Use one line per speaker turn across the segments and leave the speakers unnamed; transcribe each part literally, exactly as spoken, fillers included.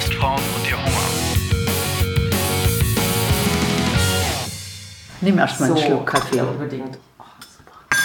Ostfrauen und ihr Hunger.
Nimm erstmal einen
So,
Schluck Kaffee.
ja, unbedingt. Oh, super.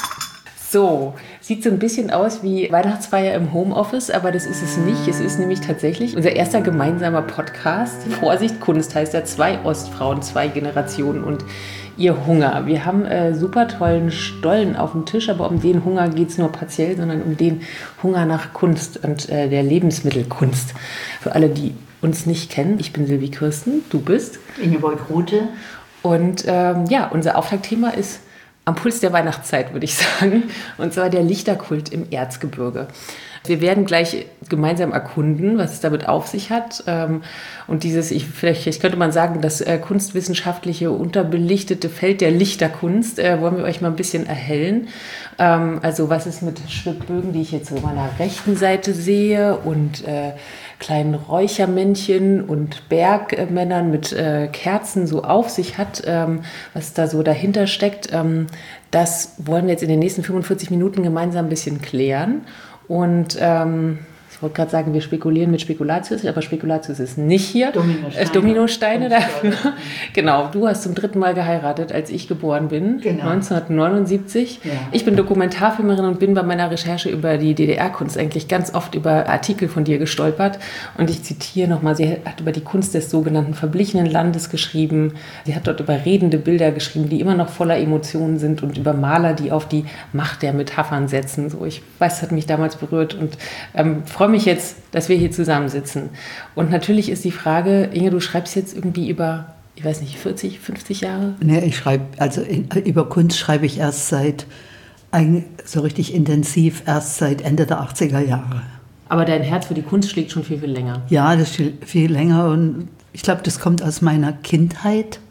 So, sieht so ein bisschen aus wie Weihnachtsfeier im Homeoffice, aber das ist es nicht. Es ist nämlich tatsächlich unser erster gemeinsamer Podcast. Vorsicht, Kunst heißt ja zwei Ostfrauen, zwei Generationen und ihr Hunger. Wir haben äh, super tollen Stollen auf dem Tisch, aber um den Hunger geht es nur partiell, sondern um den Hunger nach Kunst und äh, der Lebensmittelkunst. Für alle, die uns nicht kennen, ich bin Silvi Kirsten, du bist
Ingeborg Rute.
Und ähm, ja, unser Auftaktthema ist am Puls der Weihnachtszeit, würde ich sagen. Und zwar der Lichterkult im Erzgebirge. Wir werden gleich gemeinsam erkunden, was es damit auf sich hat. Und dieses, ich, vielleicht, vielleicht könnte man sagen, das kunstwissenschaftliche, unterbelichtete Feld der Lichterkunst wollen wir euch mal ein bisschen erhellen. Also was ist mit Schwibbögen, die ich jetzt auf meiner rechten Seite sehe und äh, kleinen Räuchermännchen und Bergmännern mit äh, Kerzen so auf sich hat, ähm, was da so dahinter steckt. Ähm, das wollen wir jetzt in den nächsten fünfundvierzig Minuten gemeinsam ein bisschen klären. Und ähm, ich wollte gerade sagen, wir spekulieren mit Spekulatius, aber Spekulatius ist nicht hier.
Dominosteine.
Äh, Dominosteine dafür. Genau, du hast zum dritten Mal geheiratet, als ich geboren bin,
genau.
neunzehnhundertneunundsiebzig. Ja. Ich bin Dokumentarfilmerin und bin bei meiner Recherche über die D D R-Kunst eigentlich ganz oft über Artikel von dir gestolpert. Und ich zitiere nochmal, sie hat über die Kunst des sogenannten verblichenen Landes geschrieben. Sie hat dort über redende Bilder geschrieben, die immer noch voller Emotionen sind und über Maler, die auf die Macht der Metaphern setzen. So, ich weiß, das hat mich damals berührt und ähm, freue mich jetzt, dass wir hier zusammensitzen. Und natürlich ist die Frage, Inge, du schreibst jetzt irgendwie über, ich weiß nicht, vierzig, fünfzig Jahre?
Nee, ich schreibe, also in, über Kunst schreibe ich erst seit, ein, so richtig intensiv, erst seit Ende der achtziger Jahre.
Aber dein Herz für die Kunst schlägt schon viel, viel länger.
Ja, das ist viel, viel länger und ich glaube, das kommt aus meiner Kindheit.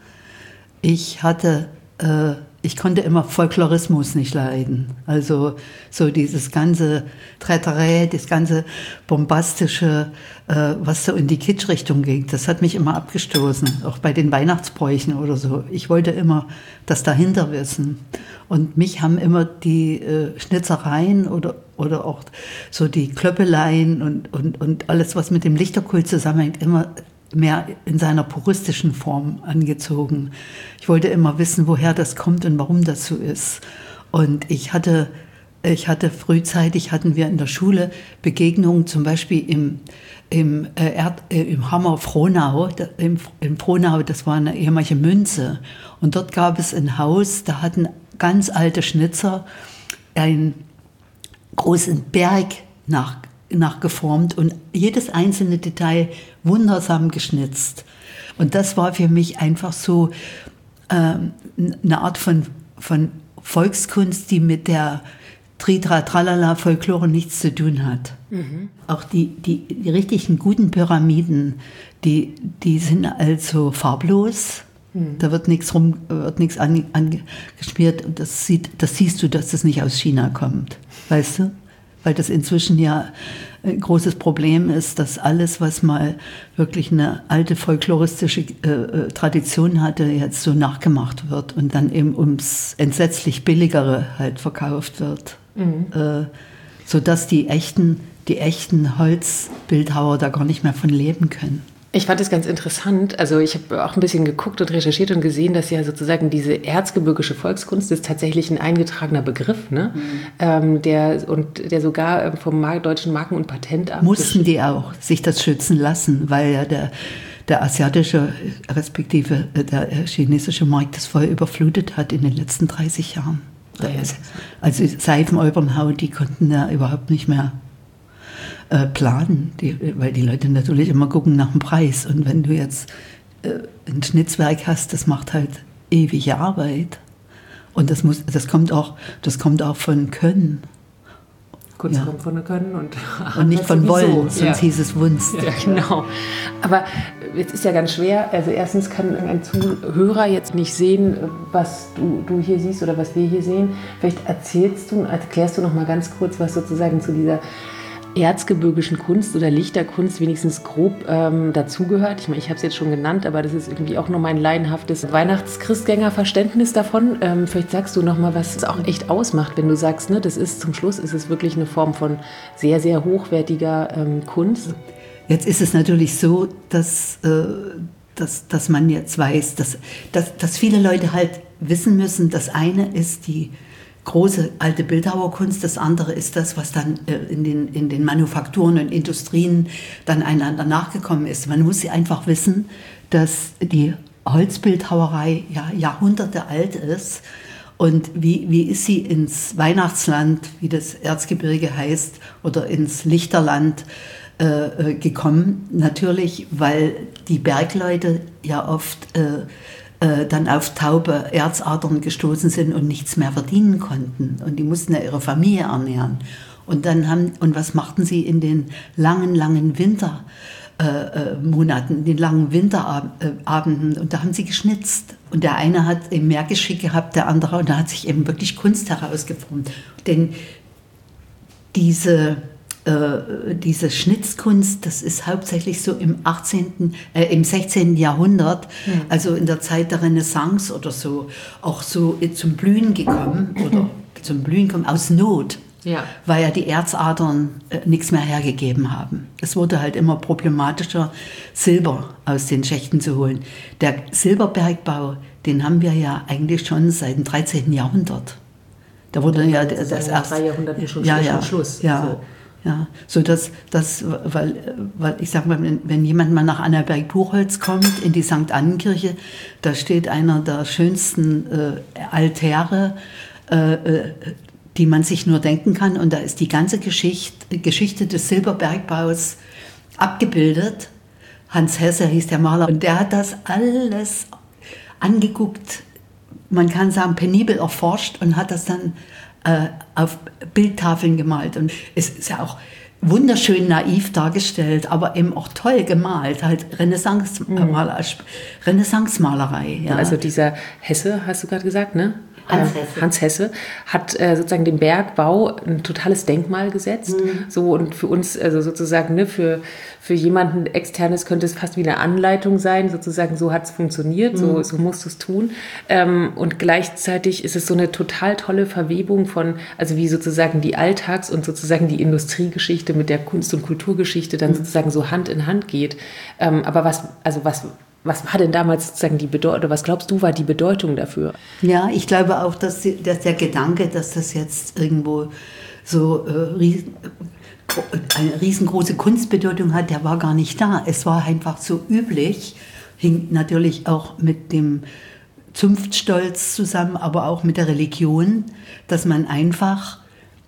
Ich hatte... Äh, Ich konnte immer Folklorismus nicht leiden. Also so dieses ganze Träterei, das ganze Bombastische, äh, was so in die Kitsch-Richtung ging, das hat mich immer abgestoßen. Auch bei den Weihnachtsbräuchen oder so. Ich wollte immer das dahinter wissen. Und mich haben immer die äh, Schnitzereien oder, oder auch so die Klöppeleien und, und, und alles, was mit dem Lichterkult zusammenhängt, immer mehr in seiner puristischen Form angezogen. Ich wollte immer wissen, woher das kommt und warum das so ist. Und ich hatte, ich hatte frühzeitig, hatten wir in der Schule Begegnungen, zum Beispiel im, im, äh, Erd, äh, im Hammer Frohnau, da, im, im Frohnau, das war eine ehemalige Münze. Und dort gab es ein Haus, da hatten ganz alte Schnitzer einen großen Berg nach nachgeformt und jedes einzelne Detail wundersam geschnitzt. Und das war für mich einfach so ähm, eine Art von, von Volkskunst, die mit der Tritra-Tralala-Folklore nichts zu tun hat. Mhm. Auch die, die, die richtigen guten Pyramiden, die, die sind also farblos. Mhm. Da wird nichts rum, wird nichts angeschmiert. Und das, sieht, das siehst du, dass das nicht aus China kommt. Weißt du? Weil das inzwischen ja ein großes Problem ist, dass alles, was mal wirklich eine alte folkloristische äh, Tradition hatte, jetzt so nachgemacht wird und dann eben ums entsetzlich Billigere halt verkauft wird. Mhm. Äh, sodass die echten, die echten Holzbildhauer da gar nicht mehr von leben können.
Ich fand es ganz interessant, also ich habe auch ein bisschen geguckt und recherchiert und gesehen, dass ja sozusagen diese erzgebirgische Volkskunst ist tatsächlich ein eingetragener Begriff, ne? Mhm. Ähm, der, und der sogar vom Deutschen Marken- und Patentamt...
Mussten die auch sich das schützen lassen, weil ja der, der asiatische, respektive der chinesische Markt das voll überflutet hat in den letzten dreißig Jahren.
Ah, ja.
Also Seifenolbernhau, die konnten ja überhaupt nicht mehr Äh, planen, die, weil die Leute natürlich immer gucken nach dem Preis. Und wenn du jetzt äh, ein Schnitzwerk hast, das macht halt ewige Arbeit. Und das muss, das kommt auch, das kommt auch von Können.
Kunst
ja.
kommt von Können und,
und nicht von Wollen, sonst
ja.
hieß es Wunst.
Ja, genau. Aber jetzt ist ja ganz schwer, also erstens kann ein Zuhörer jetzt nicht sehen, was du, du hier siehst oder was wir hier sehen. Vielleicht erzählst du, erklärst du noch mal ganz kurz, was sozusagen zu dieser erzgebirgischen Kunst oder Lichterkunst wenigstens grob ähm, dazugehört. Ich meine, ich habe es jetzt schon genannt, aber das ist irgendwie auch nur mein laienhaftes Weihnachtschristgängerverständnis davon. Ähm, vielleicht sagst du noch mal, was es auch echt ausmacht, wenn du sagst, ne, das ist zum Schluss ist es wirklich eine Form von sehr, sehr hochwertiger ähm, Kunst.
Jetzt ist es natürlich so, dass, äh, dass, dass man jetzt weiß, dass, dass, dass viele Leute halt wissen müssen, das eine ist die große alte Bildhauerkunst, das andere ist das, was dann äh, in, den, in den Manufakturen und Industrien dann einander nachgekommen ist. Man muss einfach wissen, dass die Holzbildhauerei ja Jahrhunderte alt ist. Und wie, wie ist sie ins Weihnachtsland, wie das Erzgebirge heißt, oder ins Lichterland äh, gekommen? Natürlich, weil die Bergleute ja oft äh, äh, dann auf taube Erzadern gestoßen sind und nichts mehr verdienen konnten. Und die mussten ja ihre Familie ernähren. Und dann haben, und was machten sie in den langen, langen Winter? Äh, Monaten, den langen Winterabenden, und da haben sie geschnitzt. Und der eine hat eben mehr Geschick gehabt, der andere, und da hat sich eben wirklich Kunst herausgeformt. Denn diese, äh, diese Schnitzkunst, das ist hauptsächlich so im achtzehnten, äh, im sechzehnten Jahrhundert, ja. Also in der Zeit der Renaissance oder so, auch so zum Blühen gekommen, oder zum Blühen gekommen, aus Not. Ja. Weil ja die Erzadern äh, nichts mehr hergegeben haben. Es wurde halt immer problematischer, Silber aus den Schächten zu holen. Der Silberbergbau, den haben wir ja eigentlich schon seit dem dreizehnten Jahrhundert. Da wurde ja, ja das, das erst
drei Jahrhunderten schon
ja, ja,
Schluss.
Ja,
so.
ja, so dass, dass weil, weil ich sag mal, wenn, wenn jemand mal nach Annaberg-Buchholz kommt in die Sankt Annenkirche, da steht einer der schönsten äh, Altäre, äh, äh, die man sich nur denken kann. Und da ist die ganze Geschichte, Geschichte des Silberbergbaus abgebildet. Hans Hesse hieß der Maler. Und der hat das alles angeguckt, man kann sagen penibel erforscht, und hat das dann äh, auf Bildtafeln gemalt. Und es ist ja auch wunderschön naiv dargestellt, aber eben auch toll gemalt, halt Renaissance-Maler, mhm. Renaissance-Malerei. Ja.
Also dieser Hesse, hast du gerade gesagt, ne? Hans Hesse. Hans Hesse hat äh, sozusagen dem Bergbau ein totales Denkmal gesetzt. Mhm. So, und für uns, also sozusagen, ne, für, für jemanden Externes könnte es fast wie eine Anleitung sein, sozusagen, so hat es funktioniert, mhm. so, so musst du es tun. Ähm, und gleichzeitig ist es so eine total tolle Verwebung von, also wie sozusagen die Alltags- und sozusagen die Industriegeschichte mit der Kunst- und Kulturgeschichte dann mhm. sozusagen so Hand in Hand geht. Ähm, aber was, also was... Was war denn damals sozusagen die Bedeutung, oder was glaubst du, war die Bedeutung dafür?
Ja, ich glaube auch, dass, die, dass der Gedanke, dass das jetzt irgendwo so äh, riesen, eine riesengroße Kunstbedeutung hat, der war gar nicht da. Es war einfach so üblich, hing natürlich auch mit dem Zunftstolz zusammen, aber auch mit der Religion, dass man einfach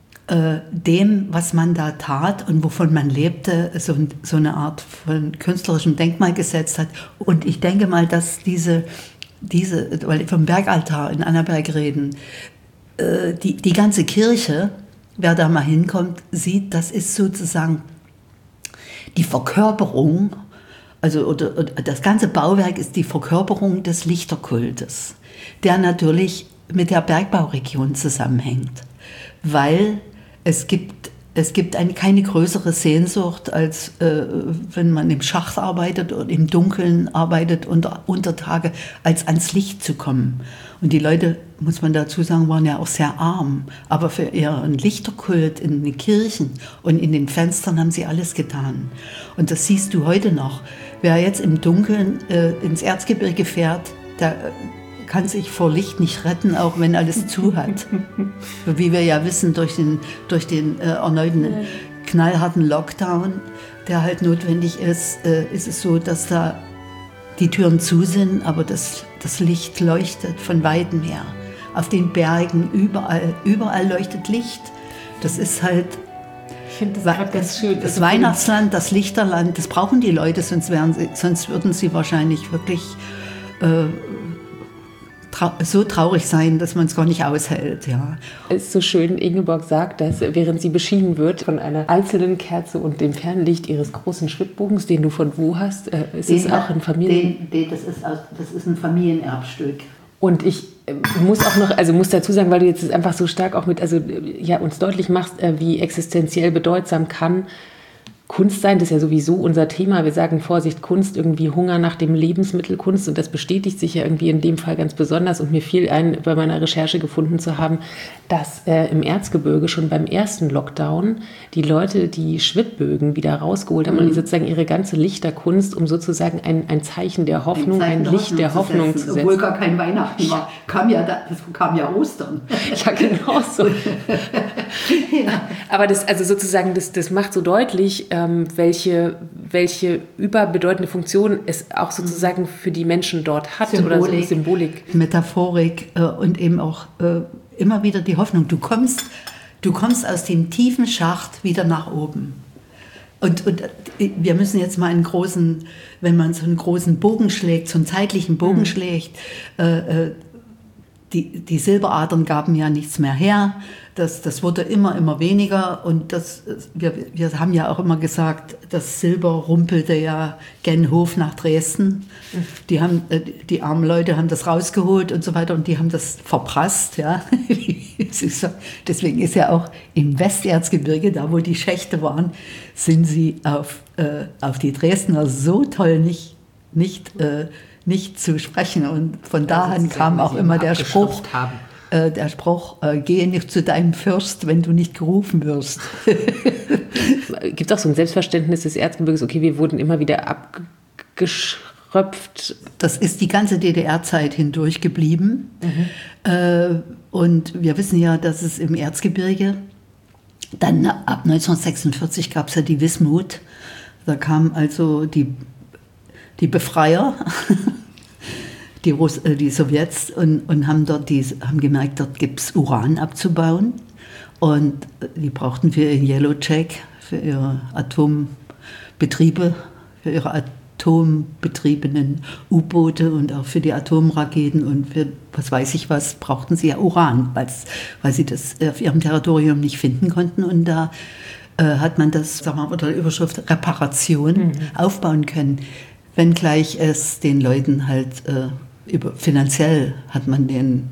dem, was man da tat und wovon man lebte, so, so eine Art von künstlerischem Denkmal gesetzt hat. Und ich denke mal, dass diese, diese weil wir vom Bergaltar in Annaberg reden, die, die ganze Kirche, wer da mal hinkommt, sieht, das ist sozusagen die Verkörperung, also oder, oder das ganze Bauwerk ist die Verkörperung des Lichterkultes, der natürlich mit der Bergbauregion zusammenhängt, weil Es gibt, es gibt eine, keine größere Sehnsucht, als äh, wenn man im Schacht arbeitet und im Dunkeln arbeitet unter, unter Tage, als ans Licht zu kommen. Und die Leute, muss man dazu sagen, waren ja auch sehr arm. Aber für ihren Lichterkult in den Kirchen und in den Fenstern haben sie alles getan. Und das siehst du heute noch. Wer jetzt im Dunkeln äh, ins Erzgebirge fährt, der kann sich vor Licht nicht retten, auch wenn alles zu hat. Wie wir ja wissen, durch den, durch den äh, erneuten knallharten Lockdown, der halt notwendig ist, äh, ist es so, dass da die Türen zu sind, aber das, das Licht leuchtet von weitem her. Auf den Bergen, überall, überall leuchtet Licht. Das ist halt
ich finde das gerade ganz schön.
Das Weihnachtsland, das Lichterland, das brauchen die Leute, sonst, wären sie, sonst würden sie wahrscheinlich wirklich äh, so traurig sein, dass man es gar nicht aushält. Ja.
Es ist so schön, Ingeborg sagt, dass während sie beschienen wird von einer einzelnen Kerze und dem Fernlicht ihres großen Schwibbogens, den du von wo hast, äh, ist den, es auch ein Familien...
Den, den, das, ist, das ist ein Familienerbstück.
Und ich äh, muss auch noch, also muss dazu sagen, weil du jetzt einfach so stark auch mit, also ja, uns deutlich machst, äh, wie existenziell bedeutsam kann Kunst sein, das ist ja sowieso unser Thema. Wir sagen Vorsicht, Kunst, irgendwie Hunger nach dem Lebensmittel Kunst und das bestätigt sich ja irgendwie in dem Fall ganz besonders und mir fiel ein, bei meiner Recherche gefunden zu haben, dass äh, im Erzgebirge schon beim ersten Lockdown die Leute die Schwibbögen wieder rausgeholt haben mhm. und sozusagen ihre ganze Lichterkunst, um sozusagen ein, ein Zeichen der Hoffnung, ein, ein Licht der Hoffnung zu setzen.
Obwohl gar kein Weihnachten war, kam ja, da, das kam ja Ostern.
Ja, genau so. Ja. Aber das, also sozusagen, das, das macht so deutlich, ähm, welche, welche überbedeutende Funktion es auch sozusagen für die Menschen dort hat.
Symbolik,
oder so Symbolik.
Metaphorik äh, und eben auch äh, immer wieder die Hoffnung. Du kommst, du kommst aus dem tiefen Schacht wieder nach oben. Und, und wir müssen jetzt mal einen großen, wenn man so einen großen Bogen schlägt, so einen zeitlichen Bogen mhm. schlägt, äh, äh, Die, die Silberadern gaben ja nichts mehr her, das, das wurde immer, immer weniger und das, wir, wir haben ja auch immer gesagt, das Silber rumpelte ja gen Hof nach Dresden. Die, haben, die armen Leute haben das rausgeholt und so weiter und die haben das verprasst. Ja. Deswegen ist ja auch im Westerzgebirge, da wo die Schächte waren, sind sie auf, äh, auf die Dresdner so toll nicht, nicht äh, nicht zu sprechen. Und von da an kam auch immer der Spruch, äh, der Spruch, äh, gehe nicht zu deinem Fürst, wenn du nicht gerufen wirst.
Gibt es auch so ein Selbstverständnis des Erzgebirges, okay, wir wurden immer wieder abgeschröpft?
Das ist die ganze D D R-Zeit hindurch geblieben. Mhm. Äh, und wir wissen ja, dass es im Erzgebirge, dann ab neunzehnhundertsechsundvierzig gab es ja die Wismut, da kamen also die die Befreier, die, Russ, äh, die Sowjets, und, und haben, dort die, haben gemerkt, dort gibt es Uran abzubauen. Und die brauchten für ihren Yellow Jack, für ihre Atombetriebe, für ihre atombetriebenen U-Boote und auch für die Atomraketen und für was weiß ich was, brauchten sie ja Uran, weil sie das auf ihrem Territorium nicht finden konnten. Und da äh, hat man das, sagen wir mal, unter der Überschrift Reparation mhm. aufbauen können. Wenngleich es den Leuten halt äh, über, finanziell hat man den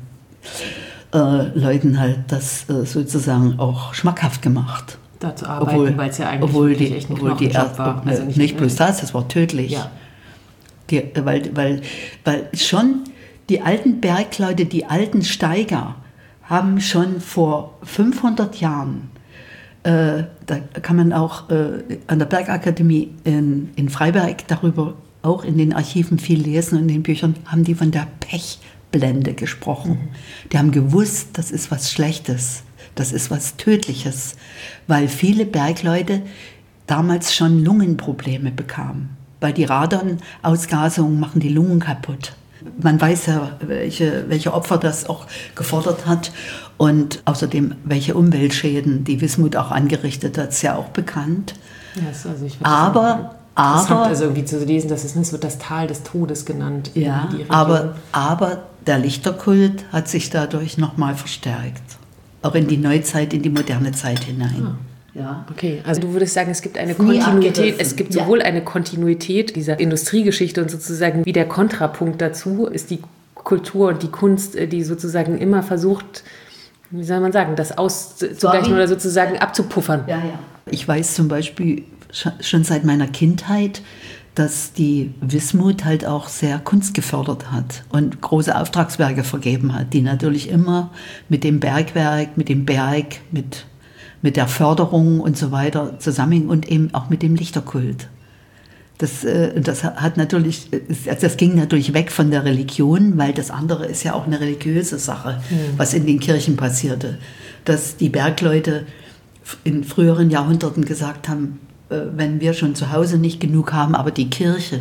äh, Leuten halt das äh, sozusagen auch schmackhaft gemacht.
Da zu arbeiten, weil es ja eigentlich
obwohl die,
echt ein
obwohl die
Knochenjob war.
Also nicht, nicht bloß das, das war tödlich.
Ja.
Die, weil, weil, weil schon die alten Bergleute, die alten Steiger haben schon vor fünfhundert Jahren, äh, da kann man auch äh, an der Bergakademie in, in Freiberg darüber auch in den Archiven viel lesen und in den Büchern, haben die von der Pechblende gesprochen. Mhm. Die haben gewusst, das ist was Schlechtes, das ist was Tödliches, weil viele Bergleute damals schon Lungenprobleme bekamen, weil die Radonausgasungen machen die Lungen kaputt. Man weiß ja, welche, welche Opfer das auch gefordert hat und außerdem, welche Umweltschäden die Wismut auch angerichtet hat, ist ja auch bekannt.
Yes, also ich
aber aber
also irgendwie zu lesen, das ist, es wird das Tal des Todes genannt.
Ja, aber, aber der Lichterkult hat sich dadurch nochmal verstärkt. Auch in die Neuzeit, in die moderne Zeit hinein.
Ah. Ja. Okay, also du würdest sagen, es gibt eine Kontinuität, es gibt sowohl ja. eine Kontinuität dieser Industriegeschichte und sozusagen wie der Kontrapunkt dazu ist die Kultur und die Kunst, die sozusagen immer versucht, wie soll man sagen, das auszugleichen oder sozusagen abzupuffern.
Ja, ja. Ich weiß zum Beispiel schon seit meiner Kindheit, dass die Wismut halt auch sehr Kunst gefördert hat und große Auftragswerke vergeben hat, die natürlich immer mit dem Bergwerk, mit dem Berg, mit, mit der Förderung und so weiter zusammenhängen und eben auch mit dem Lichterkult. Das, das hat natürlich, das ging natürlich weg von der Religion, weil das andere ist ja auch eine religiöse Sache, mhm. was in den Kirchen passierte. Dass die Bergleute in früheren Jahrhunderten gesagt haben, wenn wir schon zu Hause nicht genug haben, aber die Kirche.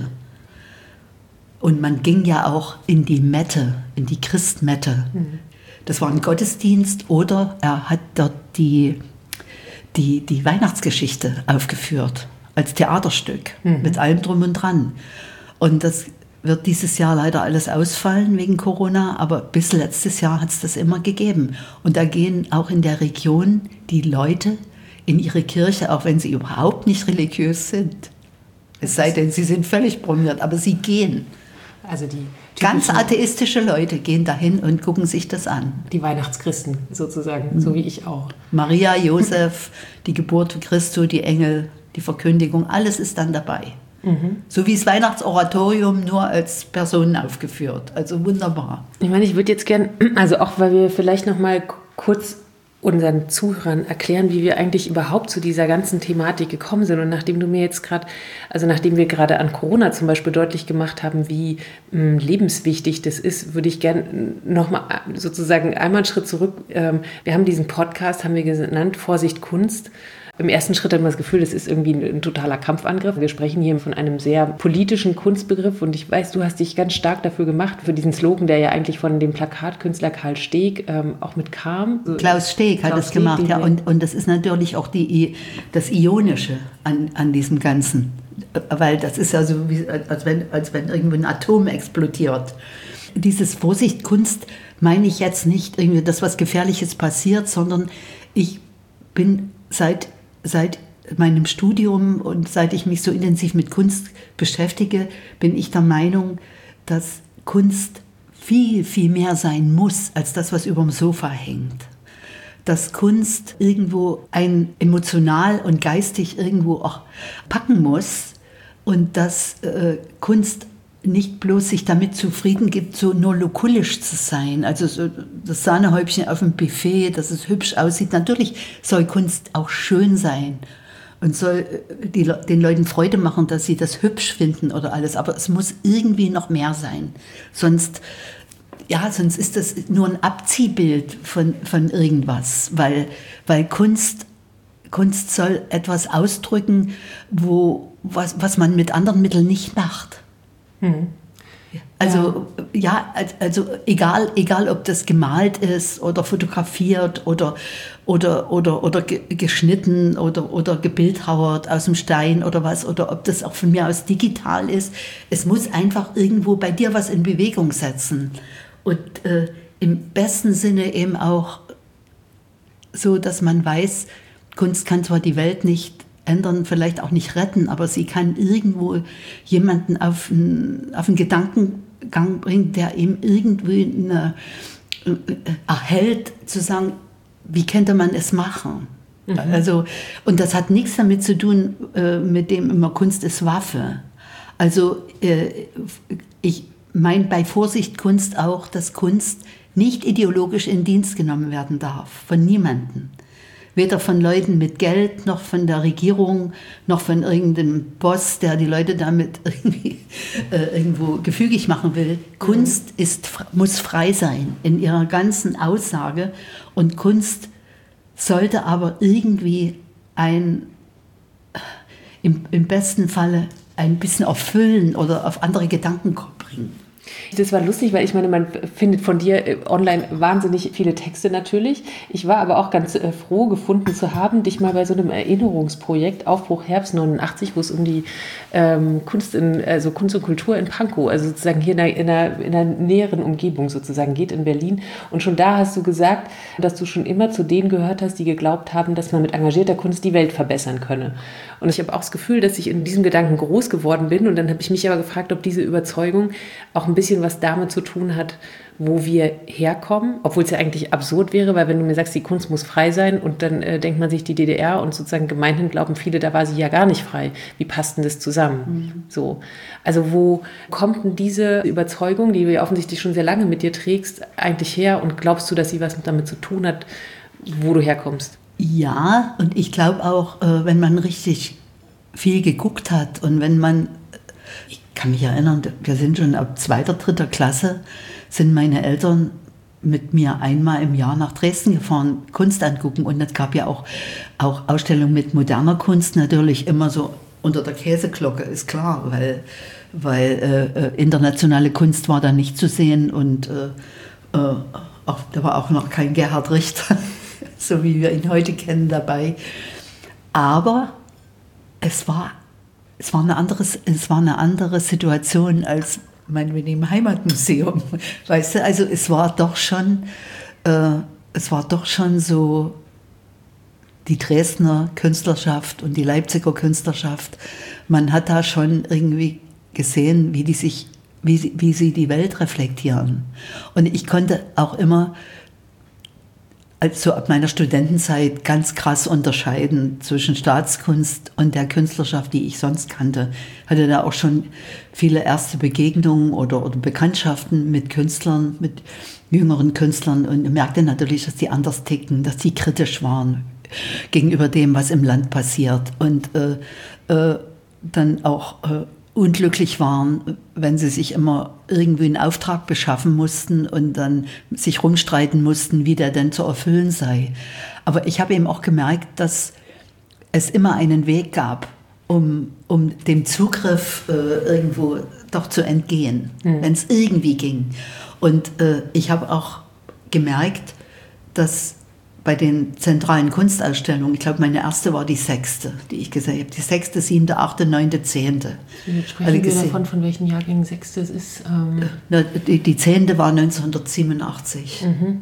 Und man ging ja auch in die Mette, in die Christmette. Mhm. Das war ein Gottesdienst oder er hat dort die, die, die Weihnachtsgeschichte aufgeführt, als Theaterstück, mhm. mit allem drum und dran. Und das wird dieses Jahr leider alles ausfallen wegen Corona, aber bis letztes Jahr hat es das immer gegeben. Und da gehen auch in der Region die Leute in ihre Kirche, auch wenn sie überhaupt nicht religiös sind. Es sei denn, sie sind völlig blamiert, aber sie gehen.
Also die
ganz atheistische Leute gehen dahin und gucken sich das an.
Die Weihnachtschristen sozusagen, mhm. so wie ich auch.
Maria, Josef, die Geburt Christi, die Engel, die Verkündigung, alles ist dann dabei. Mhm. So wie das Weihnachtsoratorium, nur als Personen aufgeführt. Also wunderbar.
Ich meine, ich würde jetzt gern, also auch weil wir vielleicht noch mal kurz unseren Zuhörern erklären, wie wir eigentlich überhaupt zu dieser ganzen Thematik gekommen sind. Und nachdem du mir jetzt gerade, also nachdem wir gerade an Corona zum Beispiel deutlich gemacht haben, wie mh, lebenswichtig das ist, würde ich gerne nochmal sozusagen einmal einen Schritt zurück. Ähm, wir haben diesen Podcast, haben wir genannt, Vorsicht Kunst. Im ersten Schritt hat man das Gefühl, das ist irgendwie ein, ein totaler Kampfangriff. Wir sprechen hier von einem sehr politischen Kunstbegriff und ich weiß, du hast dich ganz stark dafür gemacht, für diesen Slogan, der ja eigentlich von dem Plakatkünstler Karl Steg ähm, auch mit kam.
Klaus Steg hat es gemacht, ja, und, und das ist natürlich auch die, das Ionische an, an diesem Ganzen, weil das ist ja so, wie, als, wenn, als wenn irgendwo ein Atom explodiert. Dieses Vorsicht Kunst meine ich jetzt nicht irgendwie das, was Gefährliches passiert, sondern ich bin seit Seit meinem Studium und seit ich mich so intensiv mit Kunst beschäftige, bin ich der Meinung, dass Kunst viel, viel mehr sein muss, als das, was über dem Sofa hängt. Dass Kunst irgendwo ein emotional und geistig irgendwo auch packen muss und dass äh, Kunst nicht bloß sich damit zufrieden gibt, so nur lokulisch zu sein, also so das Sahnehäubchen auf dem Buffet, dass es hübsch aussieht. Natürlich soll Kunst auch schön sein und soll die, den Leuten Freude machen, dass sie das hübsch finden oder alles, aber es muss irgendwie noch mehr sein. Sonst, ja, sonst ist das nur ein Abziehbild von, von irgendwas, weil, weil Kunst, Kunst soll etwas ausdrücken, wo, was, was man mit anderen Mitteln nicht macht. Hm. Also ja, also egal, egal ob das gemalt ist oder fotografiert oder, oder, oder, oder geschnitten oder, oder gebildhauert aus dem Stein oder was, oder ob das auch von mir aus digital ist, es muss einfach irgendwo bei dir was in Bewegung setzen. Und äh, im besten Sinne eben auch so, dass man weiß, Kunst kann zwar die Welt nicht ändern, vielleicht auch nicht retten, aber sie kann irgendwo jemanden auf einen, auf einen Gedankengang bringen, der ihm irgendwie eine, äh, erhält, zu sagen, wie könnte man es machen? Mhm. Also, und das hat nichts damit zu tun, äh, mit dem immer Kunst ist Waffe. Also äh, ich meine bei Vorsicht Kunst auch, dass Kunst nicht ideologisch in Dienst genommen werden darf, von niemandem. Weder von Leuten mit Geld, noch von der Regierung, noch von irgendeinem Boss, der die Leute damit irgendwie äh, irgendwo gefügig machen will. Mhm. Kunst ist, muss frei sein in ihrer ganzen Aussage. Und Kunst sollte aber irgendwie ein, im, im besten Falle ein bisschen erfüllen oder auf andere Gedanken bringen.
Das war lustig, weil ich meine, man findet von dir online wahnsinnig viele Texte natürlich. Ich war aber auch ganz äh, froh, gefunden zu haben, dich mal bei so einem Erinnerungsprojekt Aufbruch Herbst neunundachtzig, wo es um die ähm, Kunst, in, also Kunst und Kultur in Pankow, also sozusagen hier in einer, in, einer, in einer näheren Umgebung sozusagen geht, in Berlin. Und schon da hast du gesagt, dass du schon immer zu denen gehört hast, die geglaubt haben, dass man mit engagierter Kunst die Welt verbessern könne. Und ich habe auch das Gefühl, dass ich in diesem Gedanken groß geworden bin. Und dann habe ich mich aber gefragt, ob diese Überzeugung auch ein bisschen was damit zu tun hat, wo wir herkommen, obwohl es ja eigentlich absurd wäre, weil wenn du mir sagst, die Kunst muss frei sein und dann äh, denkt man sich die D D R und sozusagen gemeinhin glauben viele, da war sie ja gar nicht frei. Wie passt denn das zusammen? Mhm. So. Also wo kommt denn diese Überzeugung, die du ja offensichtlich schon sehr lange mit dir trägst, eigentlich her und glaubst du, dass sie was damit zu tun hat, wo du herkommst?
Ja, und ich glaube auch, äh, wenn man richtig viel geguckt hat und wenn man, ich kann mich erinnern, wir sind schon ab zweiter, dritter Klasse, sind meine Eltern mit mir einmal im Jahr nach Dresden gefahren, Kunst angucken. Und es gab ja auch, auch Ausstellungen mit moderner Kunst, natürlich immer so unter der Käseglocke, ist klar, weil, weil äh, internationale Kunst war da nicht zu sehen und äh, äh, auch, da war auch noch kein Gerhard Richter, so wie wir ihn heute kennen, dabei. Aber es war, es war, eine, andere, es war eine andere Situation als meinetwegen im Heimatmuseum. Weißt du, also es war doch schon, äh, es war doch schon so, die Dresdner Künstlerschaft und die Leipziger Künstlerschaft, man hat da schon irgendwie gesehen, wie, die sich, wie, sie, wie sie die Welt reflektieren. Und ich konnte auch immer also ab meiner Studentenzeit ganz krass unterscheiden zwischen Staatskunst und der Künstlerschaft, die ich sonst kannte. Hatte da auch schon viele erste Begegnungen oder, oder Bekanntschaften mit Künstlern, mit jüngeren Künstlern und merkte natürlich, dass die anders ticken, dass die kritisch waren gegenüber dem, was im Land passiert und äh, äh, dann auch äh, unglücklich waren, wenn sie sich immer irgendwie einen Auftrag beschaffen mussten und dann sich rumstreiten mussten, wie der denn zu erfüllen sei. Aber ich habe eben auch gemerkt, dass es immer einen Weg gab, um, um dem Zugriff äh, irgendwo doch zu entgehen, mhm. wenn es irgendwie ging. Und äh, ich habe auch gemerkt, dass bei den zentralen Kunstausstellungen, ich glaube, meine erste war die sechste, die ich gesehen habe. Die sechste, siebte, achte, neunte, zehnte.
Jetzt sprechen wir davon, von welchen Jahrgängen sechste es ist? Ähm
Na, die, die zehnte war neunzehnhundertsiebenundachtzig.
Mhm.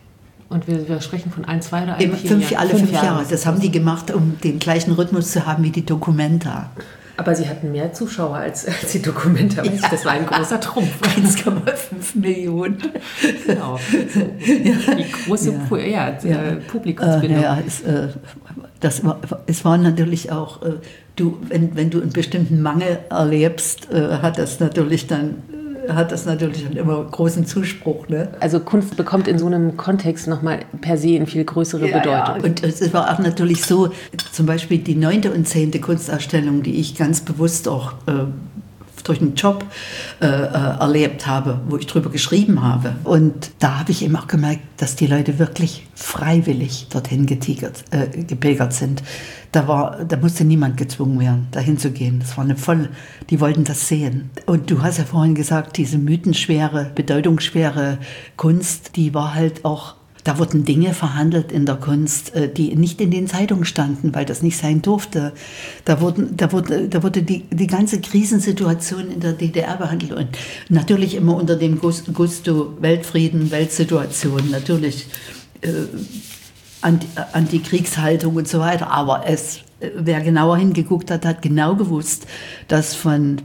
Und wir, wir sprechen von ein, zwei oder
ein, fünf, Jahr, Alle fünf, fünf Jahre. Jahre. Das haben die gemacht, um den gleichen Rhythmus zu haben wie die Documenta.
Aber sie hatten mehr Zuschauer als, als die Documenta. Ja. Das war ein großer Trumpf.
eins Komma fünf Millionen.
Genau. So, die große ja. Ja, ja. Publikumsbildung.
Äh, ja, es, äh, das war, es war natürlich auch, äh, du, wenn, wenn du einen bestimmten Mangel erlebst, äh, hat das natürlich dann hat das natürlich dann immer großen Zuspruch. Ne?
Also Kunst bekommt in so einem Kontext nochmal per se eine viel größere ja, Bedeutung.
Ja. Und es war auch natürlich so, zum Beispiel die neunte und zehnte Kunstausstellung, die ich ganz bewusst auch äh, durch einen Job äh, erlebt habe, wo ich drüber geschrieben habe. Und da habe ich eben auch gemerkt, dass die Leute wirklich freiwillig dorthin getigert, äh, gepilgert sind. Da, war, da musste niemand gezwungen werden, dahin zu gehen. Das war eine voll, die wollten das sehen. Und du hast ja vorhin gesagt, diese mythenschwere, bedeutungsschwere Kunst, die war halt auch, da wurden Dinge verhandelt in der Kunst, die nicht in den Zeitungen standen, weil das nicht sein durfte. Da, wurden, da wurde, da wurde die, die ganze Krisensituation in der D D R behandelt. Und natürlich immer unter dem Gusto Weltfrieden, Weltsituation, natürlich äh, Anti, Antikriegshaltung und so weiter. Aber es, wer genauer hingeguckt hat, hat genau gewusst, dass von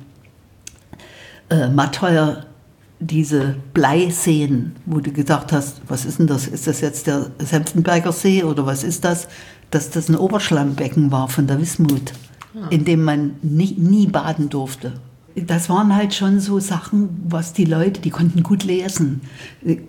äh, Matteuer diese Bleiseen, wo du gesagt hast, was ist denn das? Ist das jetzt der Senftenberger See oder was ist das? Dass das ein Oberschlammbecken war von der Wismut, ja. in dem man nie, nie baden durfte. Das waren halt schon so Sachen, was die Leute, die konnten gut lesen. In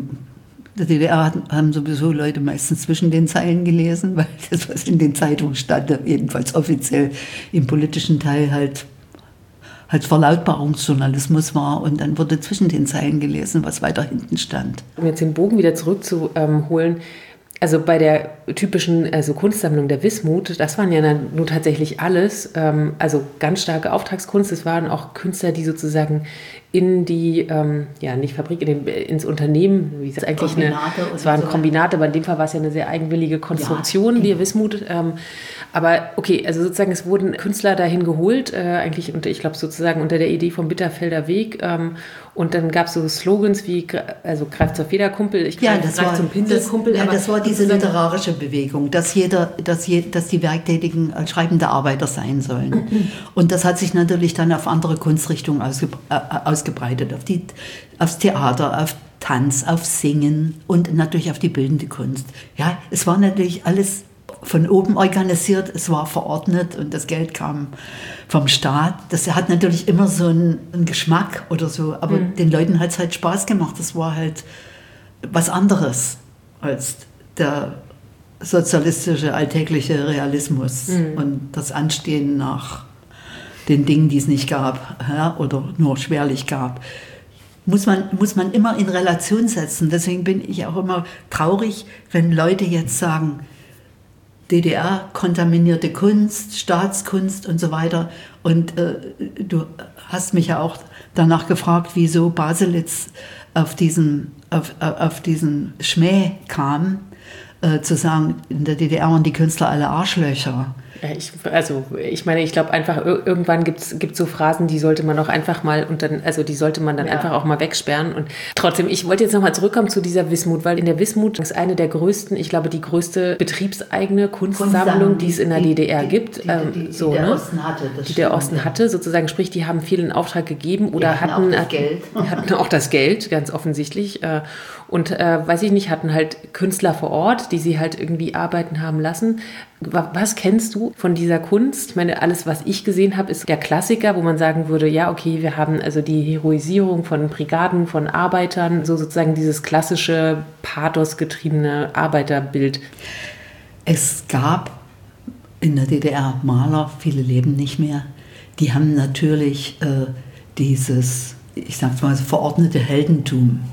der D D R haben sowieso Leute meistens zwischen den Zeilen gelesen, weil das, was in den Zeitungen stand, jedenfalls offiziell im politischen Teil halt als Verlautbarungsjournalismus war und dann wurde zwischen den Zeilen gelesen, was weiter hinten stand.
Um jetzt den Bogen wieder zurückzuholen, also bei der typischen also Kunstsammlung der Wismut, das waren ja dann nur tatsächlich alles, ähm, also ganz starke Auftragskunst, es waren auch Künstler, die sozusagen in die, ähm, ja nicht Fabrik, in den, ins Unternehmen, wie ist das eigentlich eine, es waren Kombinate, aber in dem Fall war es ja eine sehr eigenwillige Konstruktion, ja, die Wismut, ähm, aber okay, also sozusagen es wurden Künstler dahin geholt, äh, eigentlich unter, ich glaube sozusagen unter der Idee vom Bitterfelder Weg ähm, und dann gab es so Slogans wie, also greif zur Federkumpel, ich
ja,
greif zum Pinselkumpel.
Das, ja, das war diese literarische Bewegung, dass jeder, dass, je, dass die Werktätigen schreibende Arbeiter sein sollen. Und das hat sich natürlich dann auf andere Kunstrichtungen ausge, äh, ausgebreitet, auf die, aufs Theater, auf Tanz, auf Singen und natürlich auf die bildende Kunst. Ja, es war natürlich alles von oben organisiert, es war verordnet und das Geld kam vom Staat. Das hat natürlich immer so einen, einen Geschmack oder so, aber mhm. den Leuten hat es halt Spaß gemacht. Das war halt was anderes als der sozialistische alltägliche Realismus mhm. und das Anstehen nach den Dingen, die es nicht gab, ja, oder nur schwerlich gab. Muss man, muss man immer in Relation setzen. Deswegen bin ich auch immer traurig, wenn Leute jetzt sagen, D D R, kontaminierte Kunst, Staatskunst und so weiter. Und äh, du hast mich ja auch danach gefragt, wieso Baselitz auf diesen, auf, auf diesen Schmäh kam, äh, zu sagen, in der D D R waren die Künstler alle Arschlöcher.
Ja, ich, also ich meine, ich glaube einfach, irgendwann gibt es so Phrasen, die sollte man auch einfach mal und dann, also die sollte man dann ja. einfach auch mal wegsperren. Und trotzdem, ich wollte jetzt nochmal zurückkommen zu dieser Wismut, weil in der Wismut ist eine der größten, ich glaube, die größte betriebseigene Kunstsammlung, die es in der die, D D R die, gibt. Die, die, die, die, so, die der ne? Osten hatte. Das die stimmt, der Osten ja. hatte, sozusagen, sprich, die haben viel in Auftrag gegeben oder
hatten,
hatten,
auch das Geld.
hatten auch das Geld, ganz offensichtlich. Und äh, weiß ich nicht, hatten halt Künstler vor Ort, die sie halt irgendwie arbeiten haben lassen. Was kennst du von dieser Kunst? Ich meine, alles, was ich gesehen habe, ist der Klassiker, wo man sagen würde, ja, okay, wir haben also die Heroisierung von Brigaden, von Arbeitern, so sozusagen dieses klassische, pathosgetriebene Arbeiterbild.
Es gab in der D D R Maler, viele leben nicht mehr, die haben natürlich äh, dieses, ich sag's mal, so verordnete Heldentum.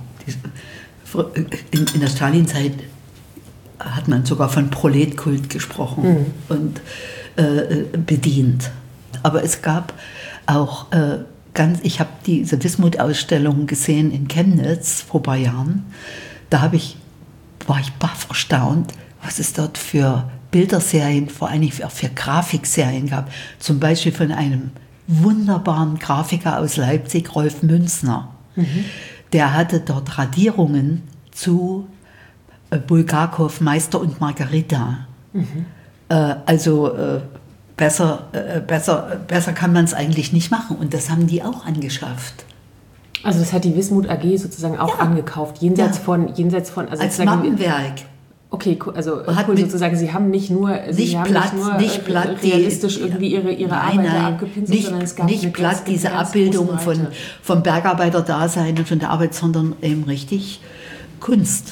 In, in der Stalinzeit hat man sogar von Proletkult gesprochen mhm. und äh, bedient. Aber es gab auch äh, ganz, ich habe diese Wismut-Ausstellung gesehen in Chemnitz vor ein paar Jahren. Da habe ich, war ich baff erstaunt, was es dort für Bilderserien, vor allem für, für Grafikserien gab. Zum Beispiel von einem wunderbaren Grafiker aus Leipzig, Rolf Münzner. Mhm. Der hatte dort Radierungen zu äh, Bulgakov, Meister und Margarita. Mhm. Äh, also äh, besser, äh, besser, besser kann man es eigentlich nicht machen. Und das haben die auch angeschafft.
Also das hat die Wismut A G sozusagen auch ja. angekauft, jenseits ja. von... Jenseits von also
als Mappenwerk.
Okay, also cool, sozusagen, Sie haben nicht nur,
nicht
Sie haben
platt,
nicht nur
nicht platt
realistisch
die,
irgendwie Ihre, ihre
nein,
Arbeiter
nein,
abgepinselt,
nicht,
sondern es gab
nicht
eine
platt
ganz,
diese
ganz
Abbildung von, vom Bergarbeiterdasein und von der Arbeit, sondern eben richtig Kunst.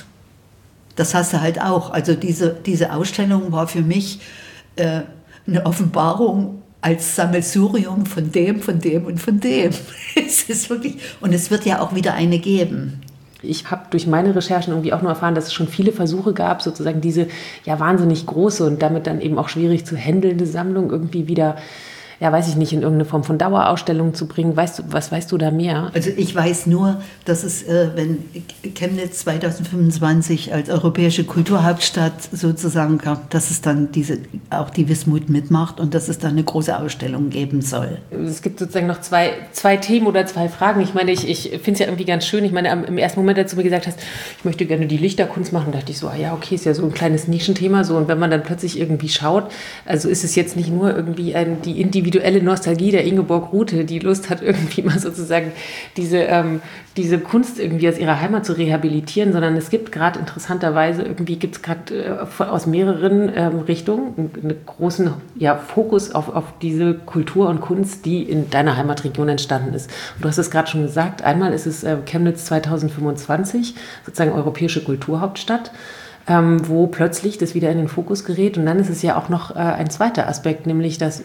Das hast du halt auch. Also diese, diese Ausstellung war für mich äh, eine Offenbarung als Sammelsurium von dem, von dem und von dem. Es ist wirklich, und es wird ja auch wieder eine geben.
Ich habe durch meine Recherchen irgendwie auch nur erfahren, dass es schon viele Versuche gab, sozusagen diese ja wahnsinnig große und damit dann eben auch schwierig zu handelnde Sammlung irgendwie wieder, ja weiß ich nicht, in irgendeine Form von Dauerausstellung zu bringen. Weißt du, was weißt du da mehr?
Also ich weiß nur, dass es, äh, wenn Chemnitz zweitausendfünfundzwanzig als europäische Kulturhauptstadt sozusagen gab, dass es dann diese, auch die Wismut mitmacht und dass es dann eine große Ausstellung geben soll.
Es gibt sozusagen noch zwei, zwei Themen oder zwei Fragen. Ich meine, ich, ich finde es ja irgendwie ganz schön. Ich meine, im ersten Moment, als du mir gesagt hast, ich möchte gerne die Lichterkunst machen, dachte ich so, ah ja, okay, ist ja so ein kleines Nischenthema. So. Und wenn man dann plötzlich irgendwie schaut, also ist es jetzt nicht nur irgendwie ein, die individuelle individuelle Nostalgie der Ingeborg Ruthe, die Lust hat, irgendwie mal sozusagen diese, ähm, diese Kunst irgendwie aus ihrer Heimat zu rehabilitieren, sondern es gibt gerade interessanterweise, irgendwie gibt es gerade äh, aus mehreren ähm, Richtungen einen großen ja, Fokus auf, auf diese Kultur und Kunst, die in deiner Heimatregion entstanden ist. Und du hast es gerade schon gesagt, einmal ist es äh, Chemnitz zweitausendfünfundzwanzig, sozusagen europäische Kulturhauptstadt, Ähm, wo plötzlich das wieder in den Fokus gerät. Und dann ist es ja auch noch äh, ein zweiter Aspekt, nämlich das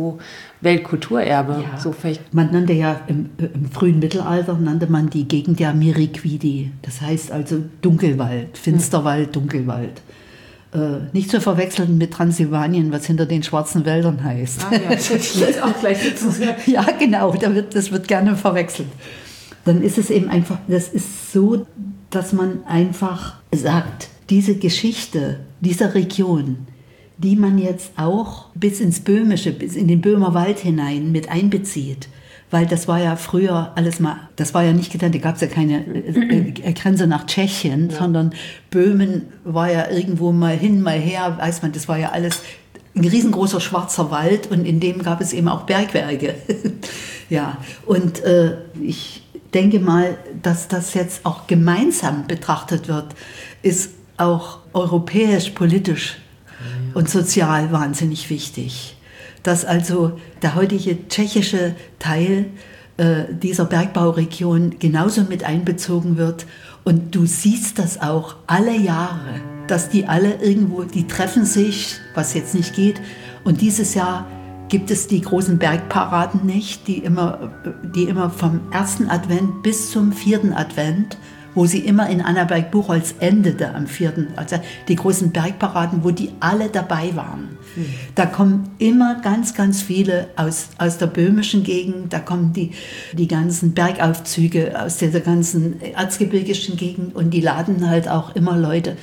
UNESCO-Weltkulturerbe.
Ja.
So
man nannte ja im, im frühen Mittelalter, nannte man die Gegend ja Miriquidi. Das heißt also Dunkelwald, Finsterwald, hm. Dunkelwald. Äh, nicht zu verwechseln mit Transsilvanien, was hinter den schwarzen Wäldern heißt.
Ah, ja, das ich jetzt auch gleich dazu sagen.
Ja, genau, da wird, das wird gerne verwechselt. Dann ist es eben einfach, das ist so, dass man einfach sagt, diese Geschichte dieser Region, die man jetzt auch bis ins Böhmische, bis in den Böhmerwald hinein mit einbezieht, weil das war ja früher alles mal, das war ja nicht getan, da gab es ja keine äh, Grenze nach Tschechien, ja. sondern Böhmen war ja irgendwo mal hin, mal her, weiß man, das war ja alles ein riesengroßer schwarzer Wald und in dem gab es eben auch Bergwerke. Ja, und äh, ich denke mal, dass das jetzt auch gemeinsam betrachtet wird, ist auch europäisch, politisch und sozial wahnsinnig wichtig. Dass also der heutige tschechische Teil äh, dieser Bergbauregion genauso mit einbezogen wird. Und du siehst das auch alle Jahre, dass die alle irgendwo, die treffen sich, was jetzt nicht geht. Und dieses Jahr gibt es die großen Bergparaden nicht, die immer, die immer vom ersten Advent bis zum vierten Advent, wo sie immer in Annaberg-Buchholz endete am vierten, also die großen Bergparaden, wo die alle dabei waren. Mhm. Da kommen immer ganz, ganz viele aus, aus der böhmischen Gegend, da kommen die, die ganzen Bergaufzüge aus dieser ganzen erzgebirgischen Gegend und die laden halt auch immer Leute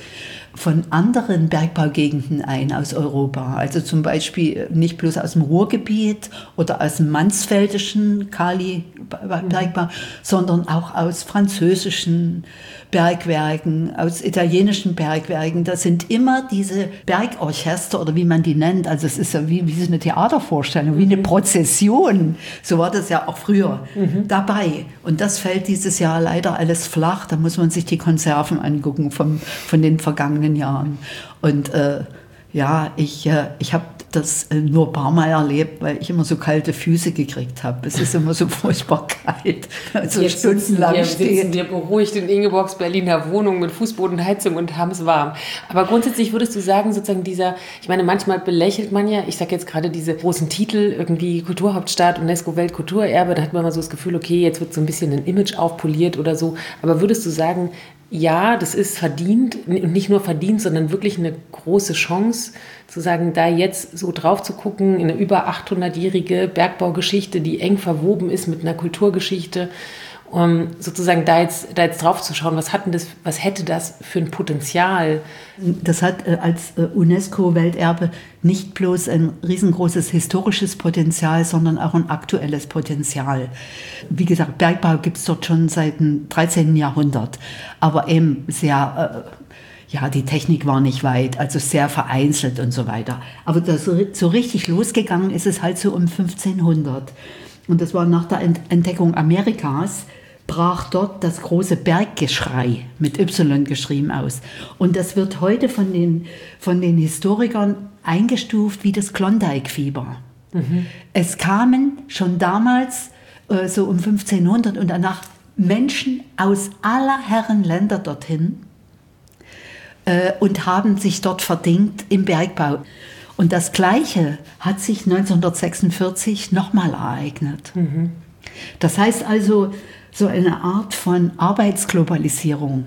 von anderen Bergbaugegenden ein aus Europa. Also zum Beispiel nicht bloß aus dem Ruhrgebiet oder aus dem Mansfeldischen Kali-Bergbau, mhm. sondern auch aus französischen Bergwerken, aus italienischen Bergwerken. Das sind immer diese Bergorchester oder wie man die nennt. Also es ist ja wie, wie so eine Theatervorstellung, wie eine Prozession. So war das ja auch früher mhm. dabei. Und das fällt dieses Jahr leider alles flach. Da muss man sich die Konserven angucken vom, von den vergangenen Jahren. Und äh, ja, ich, äh, ich habe das äh, nur ein paar Mal erlebt, weil ich immer so kalte Füße gekriegt habe. Es ist immer so furchtbar kalt. Also
jetzt stundenlang sitzen wir, sitzen wir beruhigt in Ingeborgs Berliner Wohnung mit Fußbodenheizung und haben es warm. Aber grundsätzlich würdest du sagen, sozusagen dieser, ich meine, manchmal belächelt man ja, ich sage jetzt gerade diese großen Titel, irgendwie Kulturhauptstadt, UNESCO Weltkulturerbe, da hat man mal so das Gefühl, okay, jetzt wird so ein bisschen ein Image aufpoliert oder so. Aber würdest du sagen, ja, das ist verdient und nicht nur verdient, sondern wirklich eine große Chance, zu sagen, da jetzt so drauf zu gucken, in eine über achthundertjährige Bergbaugeschichte, die eng verwoben ist mit einer Kulturgeschichte, um sozusagen da jetzt, da jetzt drauf zu schauen, was hat denn das, was hätte das für ein Potenzial?
Das hat äh, als äh, UNESCO-Welterbe nicht bloß ein riesengroßes historisches Potenzial, sondern auch ein aktuelles Potenzial. Wie gesagt, Bergbau gibt es dort schon seit dem dreizehnten Jahrhundert, aber eben sehr, äh, ja, die Technik war nicht weit, also sehr vereinzelt und so weiter. Aber das, so richtig losgegangen ist es halt so um fünfzehnhundert. Und das war nach der Entdeckung Amerikas, brach dort das große Berggeschrei mit Y geschrieben aus. Und das wird heute von den, von den Historikern eingestuft wie das Klondike-Fieber. Mhm. Es kamen schon damals, äh, so um fünfzehnhundert und danach, Menschen aus aller Herren Länder dorthin äh, und haben sich dort verdingt im Bergbau. Und das Gleiche hat sich neunzehnhundertsechsundvierzig nochmal ereignet. Mhm. Das heißt also, so eine Art von Arbeitsglobalisierung.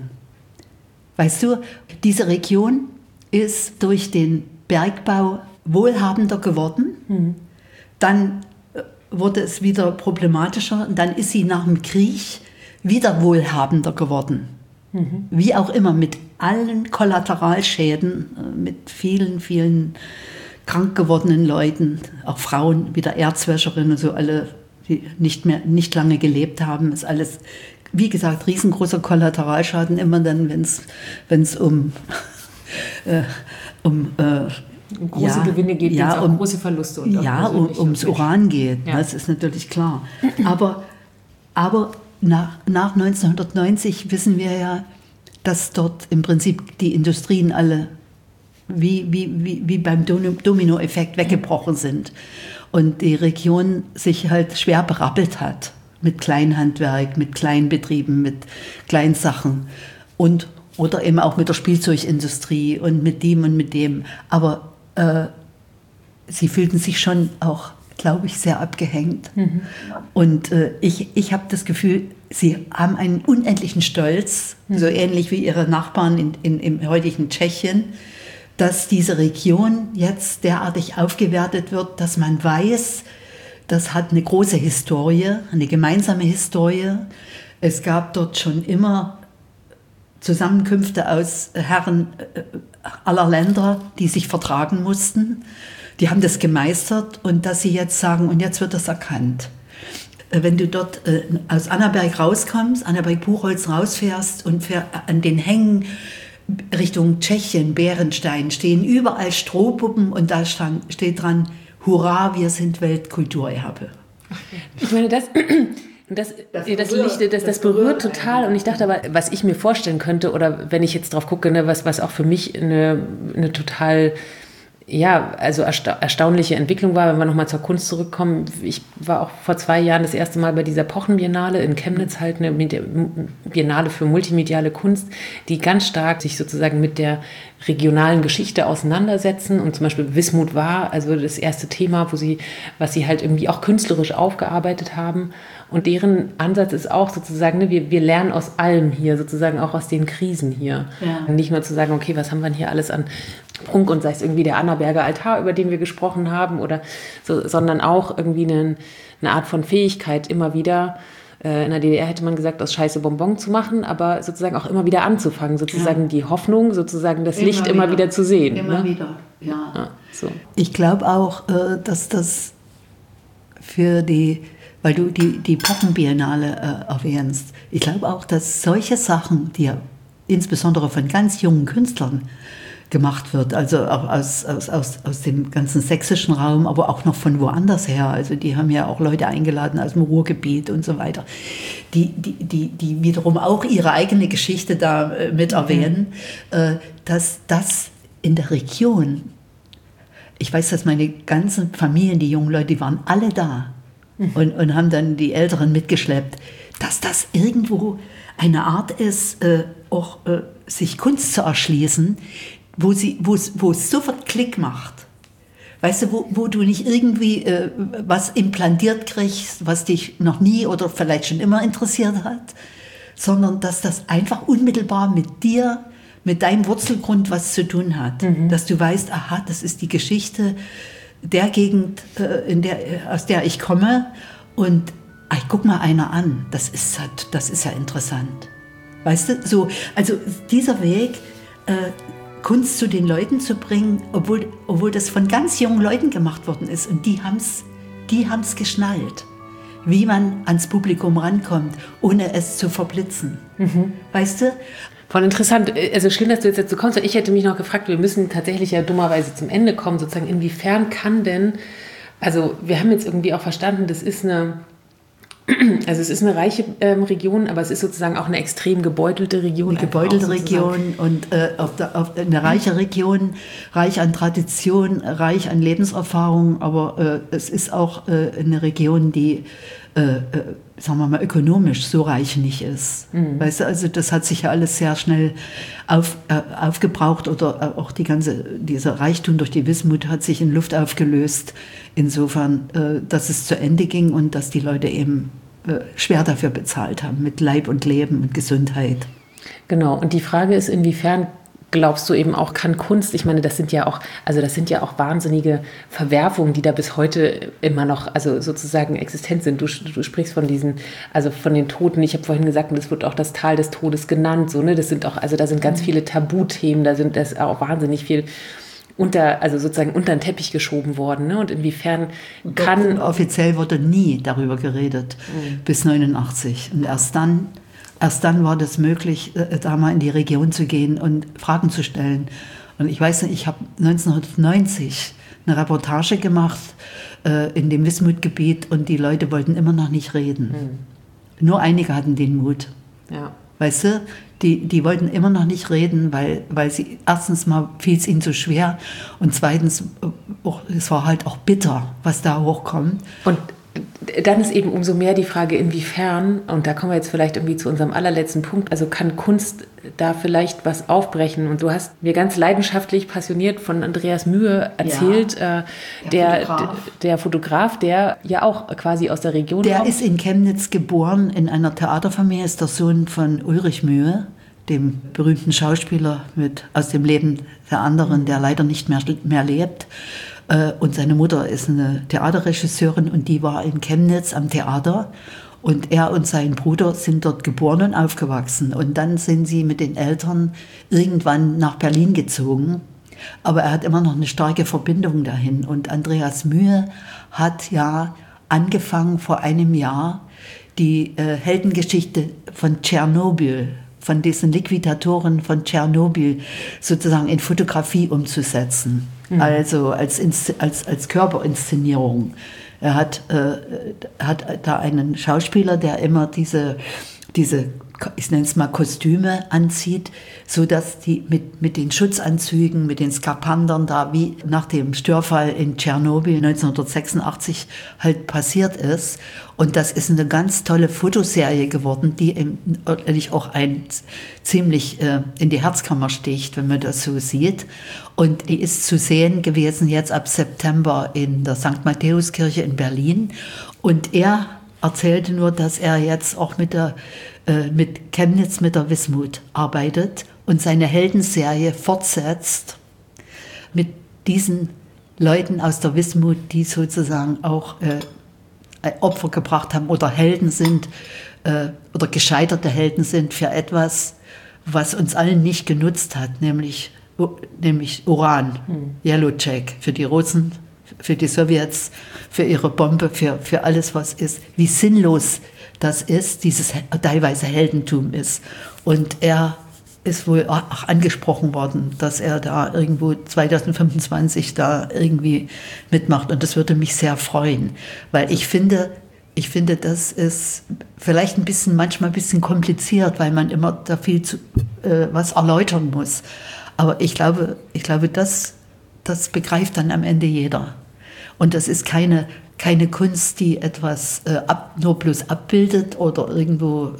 Weißt du, diese Region ist durch den Bergbau wohlhabender geworden. Mhm. Dann wurde es wieder problematischer und dann ist sie nach dem Krieg wieder wohlhabender geworden. Mhm. Wie auch immer, mit allen Kollateralschäden, mit vielen, vielen krank gewordenen Leuten, auch Frauen, wieder Erzwäscherinnen und so, alle, die nicht mehr, nicht lange gelebt haben, ist alles, wie gesagt, riesengroßer Kollateralschaden, immer dann, wenn es um, äh, um äh,
um große
ja,
Gewinne geht,
ja,
auch
um,
große Verluste. Und
ja, um, ums Uran geht, ja. Das ist natürlich klar. Aber, aber nach, nach neunzehnhundertneunzig wissen wir ja, dass dort im Prinzip die Industrien alle wie, wie, wie, wie beim Dominoeffekt weggebrochen sind. Und die Region sich halt schwer berappelt hat mit Kleinhandwerk, mit Kleinbetrieben, mit Kleinsachen und oder eben auch mit der Spielzeugindustrie und mit dem und mit dem. Aber äh, sie fühlten sich schon auch, glaube ich, sehr abgehängt. Mhm. Und äh, ich, ich habe das Gefühl, sie haben einen unendlichen Stolz, mhm. so ähnlich wie ihre Nachbarn in, in, im heutigen Tschechien, dass diese Region jetzt derartig aufgewertet wird, dass man weiß, das hat eine große Historie, eine gemeinsame Historie. Es gab dort schon immer Zusammenkünfte aus Herren aller Länder, die sich vertragen mussten. Die haben das gemeistert und dass sie jetzt sagen, und jetzt wird das erkannt. Wenn du dort aus Annaberg rauskommst, Annaberg-Buchholz rausfährst und an den Hängen Richtung Tschechien, Bärenstein, stehen überall Strohpuppen und da stand, steht dran, Hurra, wir sind Weltkulturerbe.
Ich meine, das, das, das, das, berührt, das, das, das berührt total. Und ich dachte aber, was ich mir vorstellen könnte, oder wenn ich jetzt drauf gucke, ne, was, was auch für mich eine, eine total... ja, also ersta- erstaunliche Entwicklung war, wenn wir nochmal zur Kunst zurückkommen. Ich war auch vor zwei Jahren das erste Mal bei dieser Pochenbiennale in Chemnitz, halt eine Biennale für multimediale Kunst, die ganz stark sich sozusagen mit der regionalen Geschichte auseinandersetzen. Und zum Beispiel Wismut war also das erste Thema, wo sie, was sie halt irgendwie auch künstlerisch aufgearbeitet haben. Und deren Ansatz ist auch sozusagen, ne, wir, wir lernen aus allem hier, sozusagen auch aus den Krisen hier. Ja. Nicht nur zu sagen, okay, was haben wir denn hier alles an Prunk und sei es irgendwie der Annaberger Altar, über den wir gesprochen haben, oder so, sondern auch irgendwie eine, eine Art von Fähigkeit, immer wieder äh, in der D D R hätte man gesagt, aus Scheiße Bonbon zu machen, aber sozusagen auch immer wieder anzufangen, sozusagen ja. die Hoffnung, sozusagen das immer Licht wieder. immer wieder zu sehen.
Immer
ne?
wieder, ja.
ja so.
Ich glaube auch, äh, dass das für die, weil du die, die Poppenbiennale äh, erwähnst, ich glaube auch, dass solche Sachen, die ja insbesondere von ganz jungen Künstlern gemacht wird, also auch aus, aus, aus, aus dem ganzen sächsischen Raum, aber auch noch von woanders her. Also die haben ja auch Leute eingeladen aus dem Ruhrgebiet und so weiter, die, die, die, die wiederum auch ihre eigene Geschichte da äh, mit erwähnen, mhm. äh, dass das in der Region, ich weiß, dass meine ganzen Familien, die jungen Leute, die waren alle da mhm. und, und haben dann die Älteren mitgeschleppt, dass das irgendwo eine Art ist, äh, auch äh, sich Kunst zu erschließen, wo, sie, wo, es, wo es sofort Klick macht. Weißt du, wo, wo du nicht irgendwie äh, was implantiert kriegst, was dich noch nie oder vielleicht schon immer interessiert hat, sondern dass das einfach unmittelbar mit dir, mit deinem Wurzelgrund was zu tun hat. Mhm. Dass du weißt, aha, das ist die Geschichte der Gegend, äh, in der, aus der ich komme und ach, guck mal einer an, das ist, das ist ja interessant. Weißt du, so, also dieser Weg, äh, Kunst zu den Leuten zu bringen, obwohl, obwohl das von ganz jungen Leuten gemacht worden ist. Und die haben es die haben's geschnallt, wie man ans Publikum rankommt, ohne es zu verblitzen. Mhm. Weißt du?
Voll interessant. Also schön, dass du jetzt dazu kommst. Ich hätte mich noch gefragt, wir müssen tatsächlich ja dummerweise zum Ende kommen, sozusagen, inwiefern kann denn, also wir haben jetzt irgendwie auch verstanden, das ist eine, also es ist eine reiche ähm, Region, aber es ist sozusagen auch eine extrem gebeutelte Region.
Eine gebeutelte Region und äh, auf der, auf eine reiche Region, reich an Tradition, reich an Lebenserfahrung, aber äh, es ist auch äh, eine Region, die, äh, äh, sagen wir mal, ökonomisch so reich nicht ist. Mhm. Weißt du, also das hat sich ja alles sehr schnell auf, äh, aufgebraucht oder auch die ganze, dieser Reichtum durch die Wismut hat sich in Luft aufgelöst. Insofern, äh, dass es zu Ende ging und dass die Leute eben schwer dafür bezahlt haben, mit Leib und Leben und Gesundheit.
Genau, und die Frage ist, inwiefern glaubst du eben auch, kann Kunst, ich meine, das sind ja auch, also das sind ja auch wahnsinnige Verwerfungen, die da bis heute immer noch, also sozusagen existent sind. Du, du sprichst von diesen, also von den Toten, ich habe vorhin gesagt, das wird auch das Tal des Todes genannt, so, ne, das sind auch, also da sind ganz viele Tabuthemen, da sind das auch wahnsinnig viel unter, also sozusagen unter den Teppich geschoben worden, ne? Und inwiefern kann...
Doch, offiziell wurde nie darüber geredet, mhm. bis neunundachtzig. Und erst dann, erst dann war das möglich, da mal in die Region zu gehen und Fragen zu stellen. Und ich weiß nicht, ich habe neunzehnhundertneunzig eine Reportage gemacht äh, in dem Wismut-Gebiet und die Leute wollten immer noch nicht reden. Mhm. Nur einige hatten den Mut.
Ja.
Weißt du, die, die wollten immer noch nicht reden, weil, weil sie, erstens mal fiel es ihnen so schwer und zweitens, auch, es war halt auch bitter, was da hochkommt.
Und dann ist eben umso mehr die Frage, inwiefern, und da kommen wir jetzt vielleicht irgendwie zu unserem allerletzten Punkt, also kann Kunst da vielleicht was aufbrechen? Und du hast mir ganz leidenschaftlich, passioniert von Andreas Mühe erzählt, ja, äh, der, der, Fotograf. der Fotograf, der ja auch quasi aus der Region
der
kommt.
Der ist in Chemnitz geboren, in einer Theaterfamilie, ist der Sohn von Ulrich Mühe, dem berühmten Schauspieler mit, aus dem Leben der anderen, der leider nicht mehr, mehr lebt. Und seine Mutter ist eine Theaterregisseurin und die war in Chemnitz am Theater. Und er und sein Bruder sind dort geboren und aufgewachsen. Und dann sind sie mit den Eltern irgendwann nach Berlin gezogen. Aber er hat immer noch eine starke Verbindung dahin. Und Andreas Mühe hat ja angefangen vor einem Jahr die äh, Heldengeschichte von Tschernobyl, von diesen Liquidatoren von Tschernobyl sozusagen in Fotografie umzusetzen. Mhm. Also als, als, als Körperinszenierung. Er hat, äh, hat da einen Schauspieler, der immer diese, diese, ich nenne es mal Kostüme anzieht, so dass die mit, mit den Schutzanzügen, mit den Skapandern da wie nach dem Störfall in Tschernobyl neunzehnhundertsechsundachtzig halt passiert ist. Und das ist eine ganz tolle Fotoserie geworden, die eigentlich auch ein ziemlich äh, in die Herzkammer sticht, wenn man das so sieht. Und die ist zu sehen gewesen jetzt ab September in der Sankt Matthäuskirche in Berlin. Und er erzählte nur, dass er jetzt auch mit der äh, mit Chemnitz, mit der Wismut arbeitet und seine Heldenserie fortsetzt mit diesen Leuten aus der Wismut, die sozusagen auch äh, Opfer gebracht haben oder Helden sind äh, oder gescheiterte Helden sind für etwas, was uns allen nicht genutzt hat, nämlich, nämlich Uran, hm. Yellowjack für die Russen, für die Sowjets, für ihre Bombe, für, für alles, was ist. Wie sinnlos das ist, dieses teilweise Heldentum ist. Und er ist wohl auch angesprochen worden, dass er da irgendwo zwanzig fünfundzwanzig da irgendwie mitmacht. Und das würde mich sehr freuen, weil ich finde, ich finde, das ist vielleicht ein bisschen, manchmal ein bisschen kompliziert, weil man immer da viel zu, äh, was erläutern muss. Aber ich glaube, ich glaube, das, das begreift dann am Ende jeder. Und das ist keine, keine Kunst, die etwas äh, ab, nur bloß abbildet oder irgendwo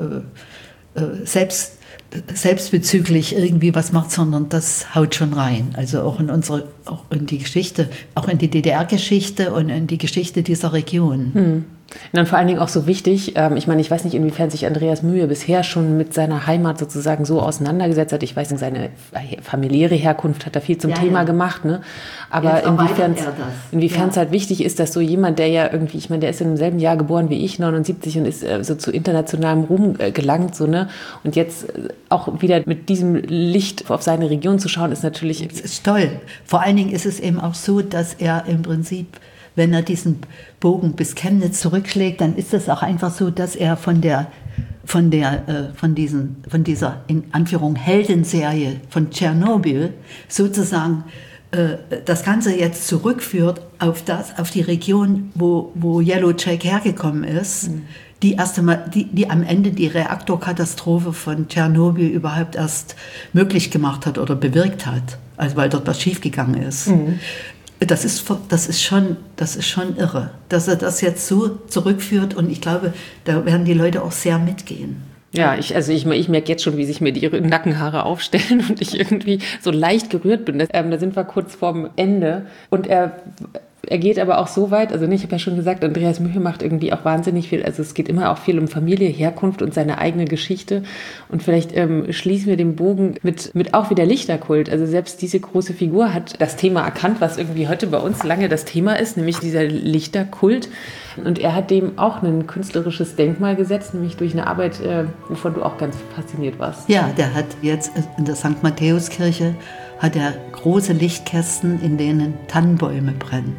äh, äh, selbst selbstbezüglich irgendwie was macht, sondern das haut schon rein. Also auch in unsere, auch in die Geschichte, auch in die D D R-Geschichte und in die Geschichte dieser Region.
Hm. Und dann vor allen Dingen auch so wichtig, ähm, ich meine, ich weiß nicht, inwiefern sich Andreas Mühe bisher schon mit seiner Heimat sozusagen so auseinandergesetzt hat. Ich weiß nicht, seine familiäre Herkunft hat da viel zum ja, Thema ja. gemacht, ne? Aber inwiefern inwiefern es ja. halt wichtig ist, dass so jemand, der ja irgendwie, ich meine, der ist in demselben Jahr geboren wie ich, neunundsiebzig, und ist äh, so zu internationalem Ruhm äh, gelangt, so, ne? Und jetzt äh, auch wieder mit diesem Licht auf seine Region zu schauen, ist natürlich...
Das ist toll. Vor allen Dingen ist es eben auch so, dass er im Prinzip, wenn er diesen Bogen bis Chemnitz zurückschlägt, dann ist es auch einfach so, dass er von der, von der, äh, von diesen, von dieser, in Anführung, Heldenserie von Tschernobyl sozusagen äh, das Ganze jetzt zurückführt auf das, auf die Region, wo, wo Yellowjack hergekommen ist, mhm. die erste Mal, die, die am Ende die Reaktorkatastrophe von Tschernobyl überhaupt erst möglich gemacht hat oder bewirkt hat, also weil dort was schiefgegangen ist. Mhm. Das ist, das ist schon, das ist schon irre, dass er das jetzt so zurückführt, und ich glaube, da werden die Leute auch sehr mitgehen.
Ja, ich, also ich, ich merke jetzt schon, wie sich mir die Nackenhaare aufstellen und ich irgendwie so leicht gerührt bin. Das, ähm, da sind wir kurz vorm Ende, und er... Er geht aber auch so weit, also ich habe ja schon gesagt, Andreas Mühe macht irgendwie auch wahnsinnig viel, also es geht immer auch viel um Familie, Herkunft und seine eigene Geschichte, und vielleicht ähm, schließen wir den Bogen mit, mit auch wieder Lichterkult. Also selbst diese große Figur hat das Thema erkannt, was irgendwie heute bei uns lange das Thema ist, nämlich dieser Lichterkult, und er hat dem auch ein künstlerisches Denkmal gesetzt, nämlich durch eine Arbeit, äh, wovon du auch ganz fasziniert warst.
Ja, der hat jetzt in der Sankt Matthäuskirche hat er große Lichtkästen, in denen Tannenbäume brennen.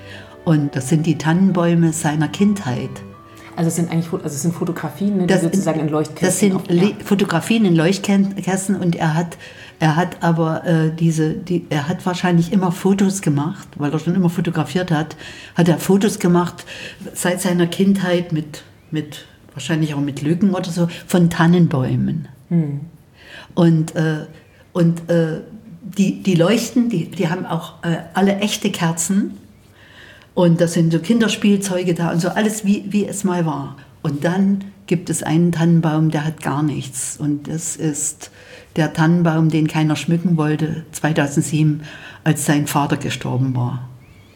Und das sind die Tannenbäume seiner Kindheit.
Also es sind eigentlich also es sind Fotografien, ne, die das sozusagen in Leuchtkästen.
Das sind
oft, ja.
Fotografien in Leuchtkästen, und er hat, er hat aber äh, diese, die, er hat wahrscheinlich immer Fotos gemacht, weil er schon immer fotografiert hat, hat er Fotos gemacht seit seiner Kindheit mit, mit wahrscheinlich auch mit Lücken oder so, von Tannenbäumen. Hm. Und, äh, und äh, die, die leuchten, die, die haben auch äh, alle echte Kerzen. Und das sind so Kinderspielzeuge da und so, alles wie, wie es mal war. Und dann gibt es einen Tannenbaum, der hat gar nichts. Und das ist der Tannenbaum, den keiner schmücken wollte, zweitausendsieben, als sein Vater gestorben war.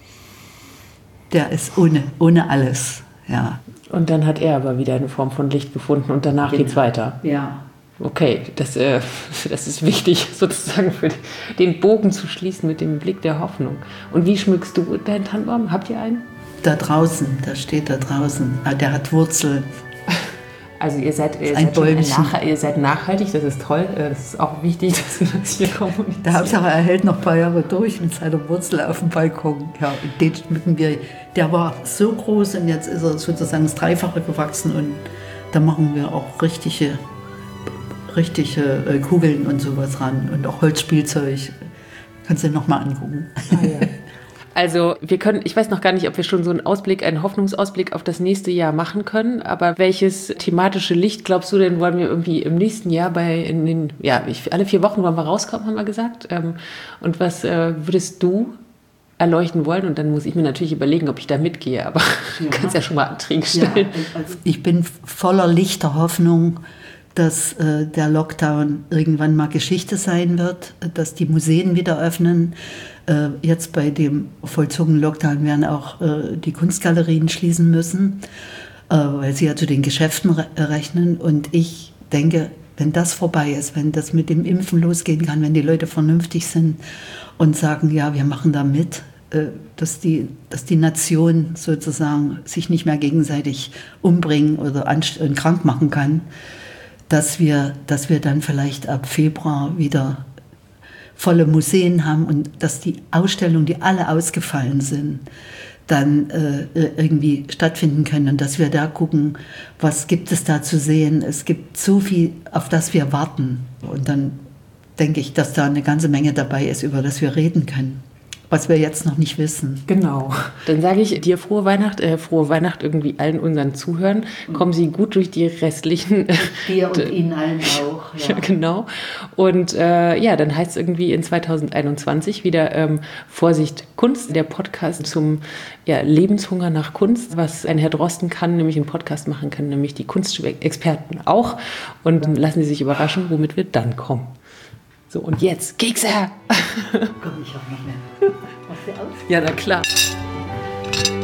Der ist ohne, ohne alles, ja.
Und dann hat er aber wieder eine Form von Licht gefunden, und danach genau. geht's weiter.
Ja.
Okay, das, äh, das ist wichtig, sozusagen für den Bogen zu schließen mit dem Blick der Hoffnung. Und wie schmückst du deinen Tannenbaum? Habt ihr einen?
Da draußen, da steht da draußen. Der hat Wurzeln.
Also ihr seid, ihr seid, schon nach, ihr seid nachhaltig, das ist toll. Das ist auch wichtig, dass wir das hier kommunizieren.
Der Hauptsache, er hält noch ein paar Jahre durch mit seiner Wurzel auf dem Balkon. Ja, und den schmücken wir. Der war so groß, und jetzt ist er sozusagen das Dreifache gewachsen, und da machen wir auch richtige... richtige äh, Kugeln und sowas ran und auch Holzspielzeug. Kannst du dir nochmal angucken.
Ah, ja. Also wir können, ich weiß noch gar nicht, ob wir schon so einen Ausblick, einen Hoffnungsausblick auf das nächste Jahr machen können, aber welches thematische Licht, glaubst du denn, wollen wir irgendwie im nächsten Jahr bei, in den, ja, ich, alle vier Wochen wollen wir rauskommen, haben wir gesagt. Ähm, und was äh, würdest du erleuchten wollen? Und dann muss ich mir natürlich überlegen, ob ich da mitgehe, aber ja. Du kannst ja schon mal Anträge stellen.
Ja, also ich bin voller lichter Hoffnung, dass äh, der Lockdown irgendwann mal Geschichte sein wird, dass die Museen wieder öffnen. Äh, jetzt bei dem vollzogenen Lockdown werden auch äh, die Kunstgalerien schließen müssen, äh, weil sie ja zu den Geschäften re- rechnen. Und ich denke, wenn das vorbei ist, wenn das mit dem Impfen losgehen kann, wenn die Leute vernünftig sind und sagen, ja, wir machen da mit, äh, dass, die, dass die Nation sozusagen sich nicht mehr gegenseitig umbringen oder anst- und krank machen kann, dass wir, dass wir dann vielleicht ab Februar wieder volle Museen haben und dass die Ausstellungen, die alle ausgefallen sind, dann äh, irgendwie stattfinden können und dass wir da gucken, was gibt es da zu sehen. Es gibt so viel, auf das wir warten. Und dann denke ich, dass da eine ganze Menge dabei ist, über das wir reden können, was wir jetzt noch nicht wissen.
Genau. Dann sage ich dir frohe Weihnacht, äh, frohe Weihnacht irgendwie allen unseren Zuhörern. Kommen Sie gut durch die restlichen.
Dir und Ihnen allen auch.
Ja, ja genau. Und äh, ja, dann heißt es irgendwie in zwanzig einundzwanzig wieder ähm, Vorsicht Kunst, der Podcast zum ja, Lebenshunger nach Kunst, was ein Herr Drosten kann, nämlich einen Podcast machen kann, nämlich die Kunstexperten auch. Und lassen Sie sich überraschen, womit wir dann kommen. So, und jetzt Kekse!
Komm, ich auch noch mehr. Machst du aus?
Ja, na klar.